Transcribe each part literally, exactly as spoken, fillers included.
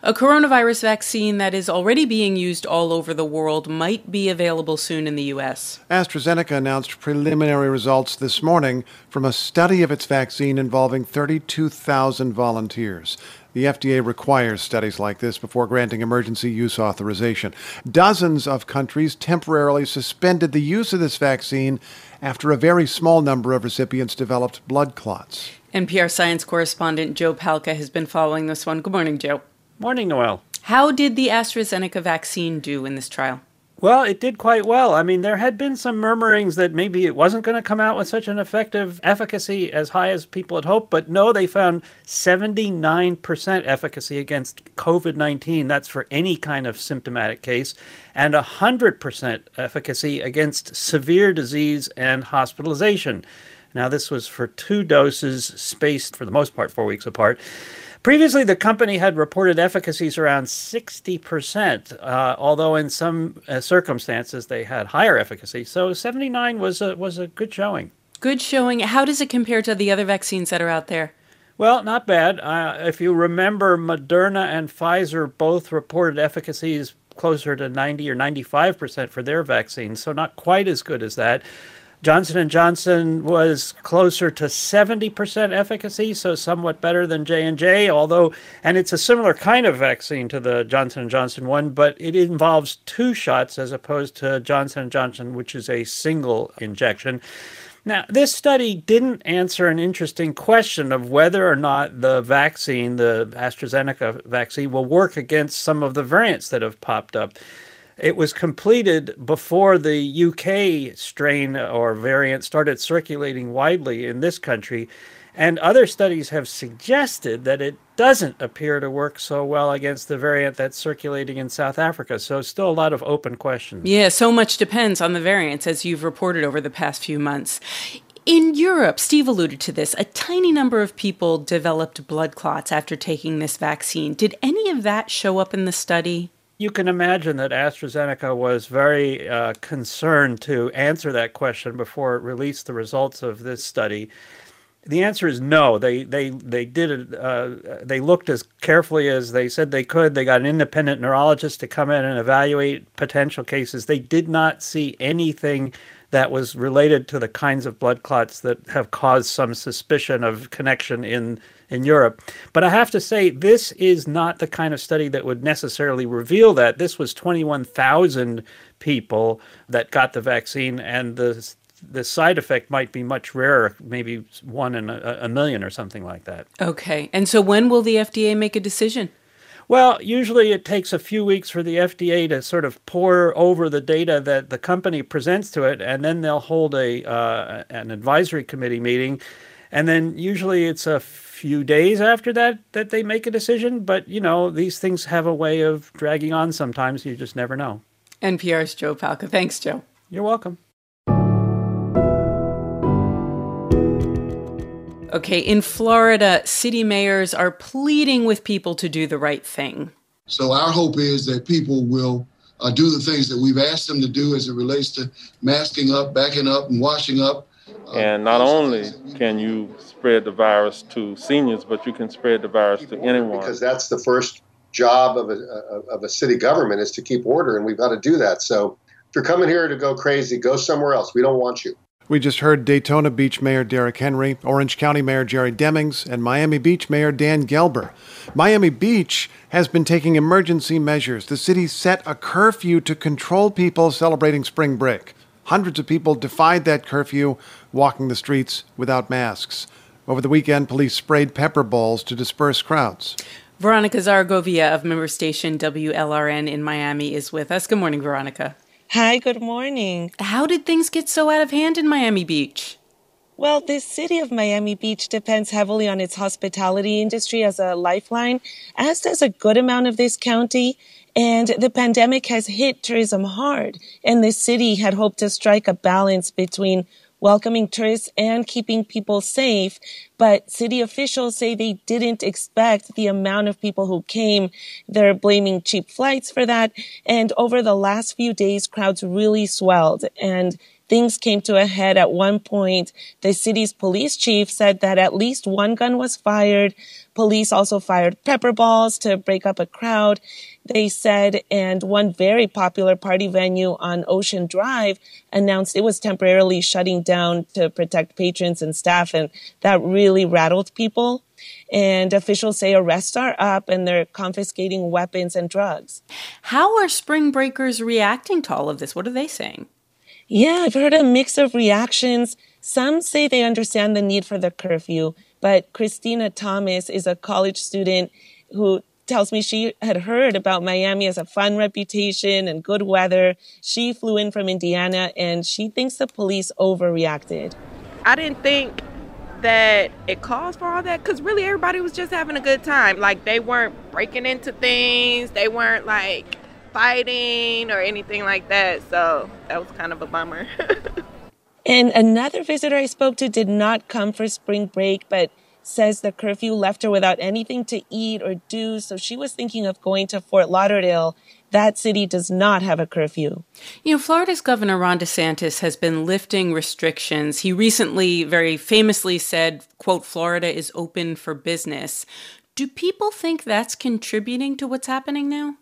A coronavirus vaccine that is already being used all over the world might be available soon in the U S. AstraZeneca announced preliminary results this morning from a study of its vaccine involving thirty-two thousand volunteers. The F D A requires studies like this before granting emergency use authorization. Dozens of countries temporarily suspended the use of this vaccine after a very small number of recipients developed blood clots. N P R science correspondent Joe Palca has been following this one. Good morning, Joe. Morning, Noel. How did the AstraZeneca vaccine do in this trial? Well, it did quite well. I mean, there had been some murmurings that maybe it wasn't going to come out with such an effective efficacy as high as people had hoped. But no, they found seventy-nine percent efficacy against COVID nineteen. That's for any kind of symptomatic case. And one hundred percent efficacy against severe disease and hospitalization. Now, this was for two doses spaced, for the most part, four weeks apart. Previously, the company had reported efficacies around sixty percent, uh, although in some uh, circumstances they had higher efficacy. So seventy-nine was a, was a good showing. Good showing. How does it compare to the other vaccines that are out there? Well, not bad. Uh, if you remember, Moderna and Pfizer both reported efficacies closer to ninety or ninety-five percent for their vaccines, so not quite as good as that. Johnson and Johnson was closer to seventy percent efficacy, so somewhat better than J and J, although, and it's a similar kind of vaccine to the Johnson and Johnson one, but it involves two shots as opposed to Johnson and Johnson, which is a single injection. Now, this study didn't answer an interesting question of whether or not the vaccine, the AstraZeneca vaccine, will work against some of the variants that have popped up. It was completed before the U K strain or variant started circulating widely in this country, and other studies have suggested that it doesn't appear to work so well against the variant that's circulating in South Africa. So still a lot of open questions. Yeah, so much depends on the variants, as you've reported over the past few months. In Europe, Steve alluded to this, a tiny number of people developed blood clots after taking this vaccine. Did any of that show up in the study? You can imagine that AstraZeneca was very uh, concerned to answer that question before it released the results of this study. The answer is no. They they they did it. Uh, they looked as carefully as they said they could. They got an independent neurologist to come in and evaluate potential cases. They did not see anything that was related to the kinds of blood clots that have caused some suspicion of connection in in Europe. But I have to say, this is not the kind of study that would necessarily reveal that. This was twenty-one thousand people that got the vaccine, and the the side effect might be much rarer, maybe one in a, a million or something like that. Okay. And so when will the F D A make a decision? Well, usually it takes a few weeks for the F D A to sort of pore over the data that the company presents to it, and then they'll hold a uh, an advisory committee meeting. And then usually it's a few days after that that they make a decision. But, you know, these things have a way of dragging on sometimes. You just never know. N P R's Joe Palca. Thanks, Joe. You're welcome. Okay, in Florida, city mayors are pleading with people to do the right thing. So our hope is that people will uh, do the things that we've asked them to do as it relates to masking up, backing up, and washing up. Uh, and not only can you spread the virus to seniors, but you can spread the virus to anyone. Because that's the first job of a, of a city government, is to keep order, and we've got to do that. So if you're coming here to go crazy, go somewhere else. We don't want you. We just heard Daytona Beach Mayor Derek Henry, Orange County Mayor Jerry Demings, and Miami Beach Mayor Dan Gelber. Miami Beach has been taking emergency measures. The city set a curfew to control people celebrating spring break. Hundreds of people defied that curfew, walking the streets without masks. Over the weekend, police sprayed pepper balls to disperse crowds. Veronica Zaragovia of member station W L R N in Miami is with us. Good morning, Veronica. Hi, good morning. How did things get so out of hand in Miami Beach? Well, the city of Miami Beach depends heavily on its hospitality industry as a lifeline, as does a good amount of this county. And the pandemic has hit tourism hard, and the city had hoped to strike a balance between welcoming tourists and keeping people safe. But city officials say they didn't expect the amount of people who came. They're blaming cheap flights for that. And over the last few days, crowds really swelled, and things came to a head at one point. The city's police chief said that at least one gun was fired, Police also fired pepper balls to break up a crowd, they said, and one very popular party venue on Ocean Drive announced it was temporarily shutting down to protect patrons and staff, and that really rattled people. And officials say arrests are up and they're confiscating weapons and drugs. How are spring breakers reacting to all of this? What are they saying? Yeah, I've heard a mix of reactions. Some say they understand the need for the curfew, but Christina Thomas is a college student who tells me she had heard about Miami as a fun reputation and good weather. She flew in from Indiana, and she thinks the police overreacted. I didn't think that it calls for all that, because really everybody was just having a good time. Like, they weren't breaking into things. They weren't, like, fighting or anything like that. So that was kind of a bummer. And another visitor I spoke to did not come for spring break, but says the curfew left her without anything to eat or do, so she was thinking of going to Fort Lauderdale. That city does not have a curfew. You know, Florida's Governor Ron DeSantis has been lifting restrictions. He recently very famously said, quote, Florida is open for business. Do people think that's contributing to what's happening now?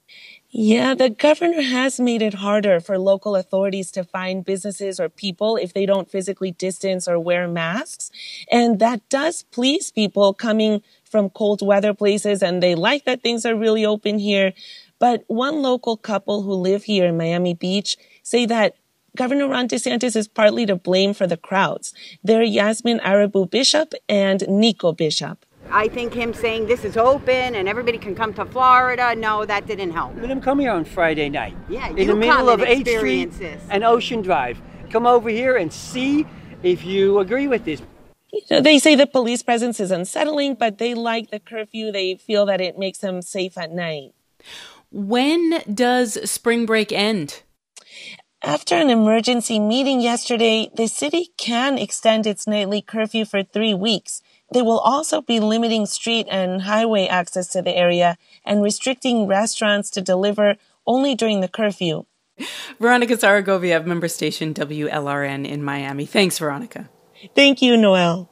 Yeah, the governor has made it harder for local authorities to find businesses or people if they don't physically distance or wear masks. And that does please people coming from cold weather places, and they like that things are really open here. But one local couple who live here in Miami Beach say that Governor Ron DeSantis is partly to blame for the crowds. They're Yasmin Arabu Bishop and Nico Bishop. I think him saying this is open and everybody can come to Florida, no, that didn't help. Let him come here on Friday night. Yeah, in you the middle come of and eighth experience Street this. and Ocean Drive. Come over here and see if you agree with this. You know, they say the police presence is unsettling, but they like the curfew. They feel that it makes them safe at night. When does spring break end? After an emergency meeting yesterday, the city can extend its nightly curfew for three weeks. They will also be limiting street and highway access to the area and restricting restaurants to deliver only during the curfew. Veronica Zaragovia of member station W L R N in Miami. Thanks, Veronica. Thank you, Noel.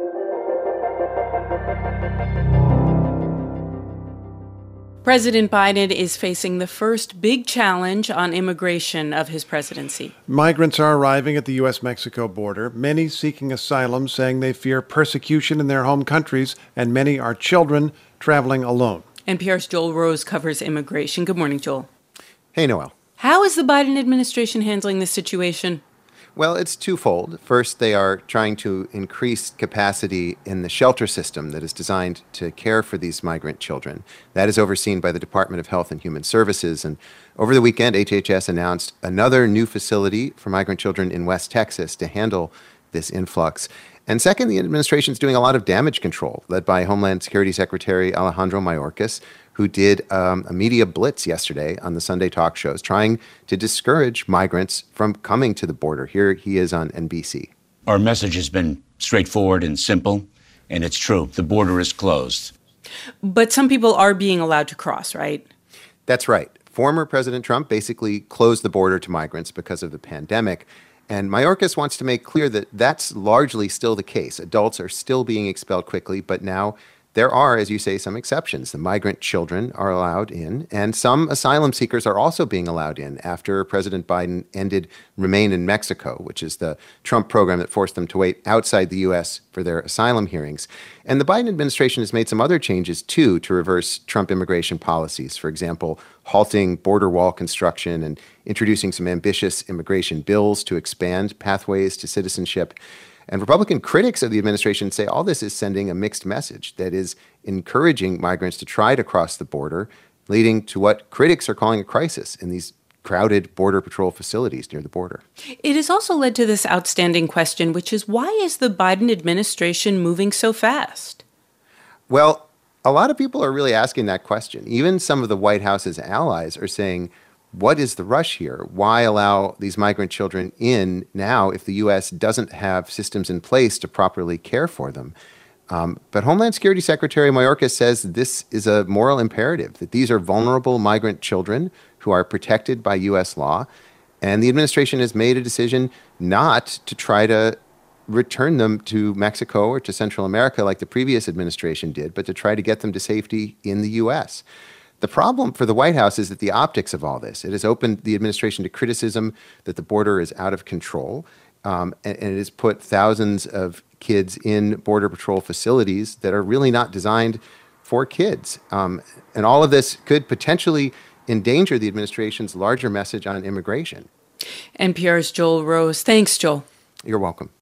President Biden is facing the first big challenge on immigration of his presidency. Migrants are arriving at the U S Mexico border, many seeking asylum, saying they fear persecution in their home countries, and many are children traveling alone. N P R's Joel Rose covers immigration. Good morning, Joel. Hey, Noel. How is the Biden administration handling this situation? Well, it's twofold. First, they are trying to increase capacity in the shelter system that is designed to care for these migrant children. That is overseen by the Department of Health and Human Services. And over the weekend, H H S announced another new facility for migrant children in West Texas to handle this influx. And second, the administration is doing a lot of damage control, led by Homeland Security Secretary Alejandro Mayorkas, who did um, a media blitz yesterday on the Sunday talk shows, trying to discourage migrants from coming to the border. Here he is on N B C. Our message has been straightforward and simple, and it's true. The border is closed. But some people are being allowed to cross, right? That's right. Former President Trump basically closed the border to migrants because of the pandemic. And Mayorkas wants to make clear that that's largely still the case. Adults are still being expelled quickly, but now there are, as you say, some exceptions. The migrant children are allowed in, and some asylum seekers are also being allowed in after President Biden ended Remain in Mexico, which is the Trump program that forced them to wait outside the U S for their asylum hearings. And the Biden administration has made some other changes, too, to reverse Trump immigration policies. For example, halting border wall construction and introducing some ambitious immigration bills to expand pathways to citizenship. And Republican critics of the administration say all this is sending a mixed message that is encouraging migrants to try to cross the border, leading to what critics are calling a crisis in these crowded Border Patrol facilities near the border. It has also led to this outstanding question, which is why is the Biden administration moving so fast? Well, a lot of people are really asking that question. Even some of the White House's allies are saying, what is the rush here? Why allow these migrant children in now if the U S doesn't have systems in place to properly care for them? Um, but Homeland Security Secretary Mayorkas says this is a moral imperative, that these are vulnerable migrant children who are protected by U S law. And the administration has made a decision not to try to return them to Mexico or to Central America like the previous administration did, but to try to get them to safety in the U S. The problem for the White House is that the optics of all this, it has opened the administration to criticism that the border is out of control, um, and, and it has put thousands of kids in Border Patrol facilities that are really not designed for kids. Um, and all of this could potentially endanger the administration's larger message on immigration. N P R's Joel Rose. Thanks, Joel. You're welcome.